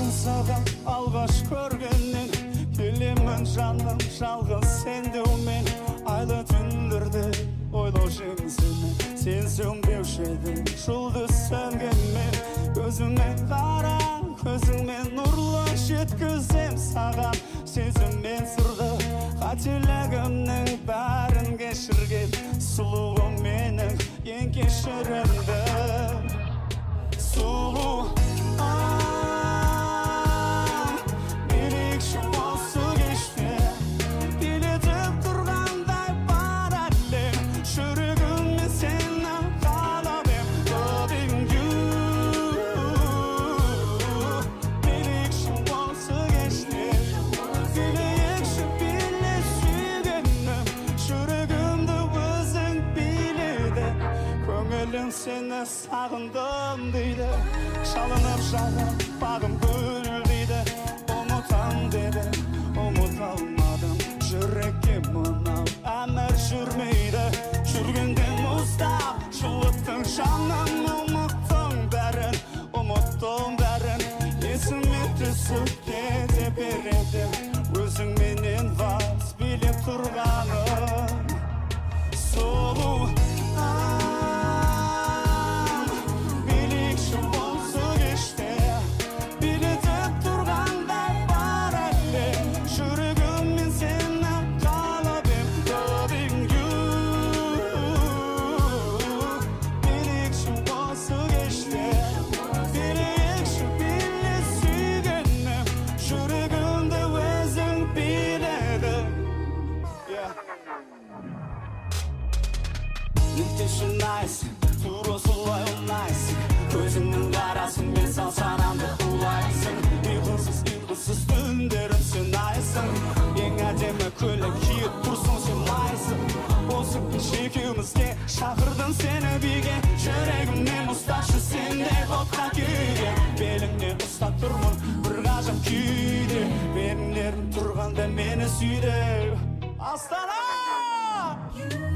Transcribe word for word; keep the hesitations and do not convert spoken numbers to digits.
саған алғаш көргеннен келемін жаным жалғыз сендеумен айлы түндерде ойлау жеңсімен сен сөнбеуші едің жұлдыз сөнгенмен көзіме қара көзіңмен нұрлы жеткізем саған сезіммен сырды қателігімнің бәрін кешірген сұлуым менің ең кешірімді сұлу ерекше осы кеште билетіп тұрғандай бар әлем жүрегіме сені қалап ем loving you ерекше осы кеште билейікші биле сүйгенім жүрегімді өзің биледі көңілің сені сағындым дейді шалынып жалып бағым гүлдейді ұмытам деді ұмыта алмадым жүрекке мынау әмір жүрмейді жүргенде мұздап жылыттың жаным ұмыттың бәрін ұмыттым бәрін есіме түсіп кете береді өзіңменен вальс билеп тұрғаным сұлу Nice, тура солай ұнайсың көзіңнің қарасын мен сан санамды улайсың ұйқысыз ұйқысыз түндерім сен айсың ең әдемі көйлек киіп тұрсың сен лайсың осы кеш екеумізге шақырдым сені биге жүрегімнен ұсташы сендей отқа күйге беліңнен ұстап тұрмын бір ғажап күйде беліңдерің тұрғанда мені сүйде Астана